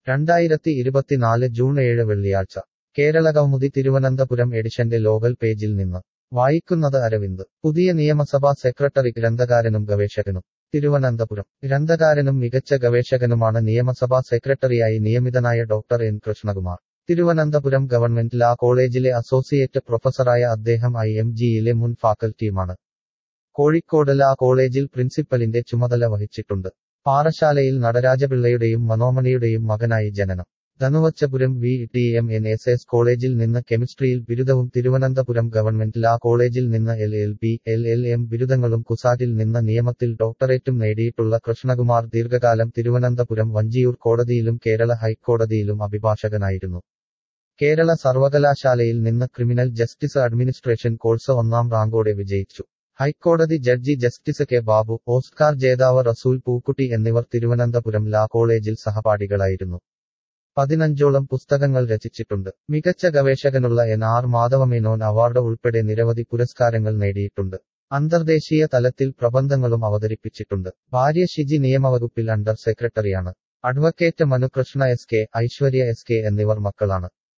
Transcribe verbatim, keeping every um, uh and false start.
രണ്ടായിരത്തി ഇരുപത്തിനാല് ജൂൺ ഏഴ് വെള്ളിയാഴ്ച കേരളകൗമുദി തിരുവനന്തപുരം എഡിഷന്റെ ലോകൽ പേജിൽ നിന്ന് വായിക്കുന്നത് അരവിന്ദ്. പുതിയ നിയമസഭാ സെക്രട്ടറി ഗ്രന്ഥകാരനും ഗവേഷകനും. തിരുവനന്തപുരം. ഗ്രന്ഥകാരനും മികച്ച ഗവേഷകനുമാണ് നിയമസഭാ സെക്രട്ടറിയായി നിയമിതനായ doctor N Krishnakumar. Thiruvananthapuram government law കോളേജിലെ അസോസിയേറ്റ് പ്രൊഫസറായ അദ്ദേഹം ഐ എം ജിയിലെ മുൻ ഫാക്കൽറ്റിയുമാണ്. കോഴിക്കോട് ലാ കോളേജിൽ പ്രിൻസിപ്പലിന്റെ ചുമതല വഹിച്ചിട്ടുണ്ട്. പാറശാലയിൽ നടരാജപിള്ളയുടെയും മനോമണിയുടെയും മകനായി ജനനം. Dhanuvachapuram V T M N S S കോളേജിൽ നിന്ന് കെമിസ്ട്രിയിൽ ബിരുദവും തിരുവനന്തപുരം ഗവൺമെന്റ് ലാ കോളേജിൽ നിന്ന് L L B L L M ബിരുദങ്ങളും കുസാറ്റിൽ നിന്ന് നിയമത്തിൽ ഡോക്ടറേറ്റും നേടിയിട്ടുള്ള കൃഷ്ണകുമാർ ദീർഘകാലം തിരുവനന്തപുരം വഞ്ചിയൂർ കോടതിയിലും കേരള ഹൈക്കോടതിയിലും അഭിഭാഷകനായിരുന്നു. കേരള സർവകലാശാലയിൽ നിന്ന് ക്രിമിനൽ ജസ്റ്റിസ് അഡ്മിനിസ്ട്രേഷൻ കോഴ്സ് ഒന്നാം റാങ്കോടെ വിജയിച്ചു. ഹൈക്കോടതി judge justice K Babu, Oscar ജേതാവ് റസൂൽ പൂക്കുട്ടി എന്നിവർ തിരുവനന്തപുരം ലാ കോളേജിൽ സഹപാഠികളായിരുന്നു. പതിനഞ്ചോളം പുസ്തകങ്ങൾ രചിച്ചിട്ടുണ്ട്. മികച്ച ഗവേഷകനുള്ള എൻ ആർ മാധവമേനോൻ അവാർഡ് ഉൾപ്പെടെ നിരവധി പുരസ്കാരങ്ങൾ നേടിയിട്ടുണ്ട്. അന്തർദേശീയ തലത്തിൽ പ്രബന്ധങ്ങളും അവതരിപ്പിച്ചിട്ടുണ്ട്. ഭാര്യ ഷിജി നിയമവകുപ്പിൽ അണ്ടർ സെക്രട്ടറിയാണ്. Advocate Manukrishna S K, Aishwarya S K എന്നിവർ മക്കളാണ്.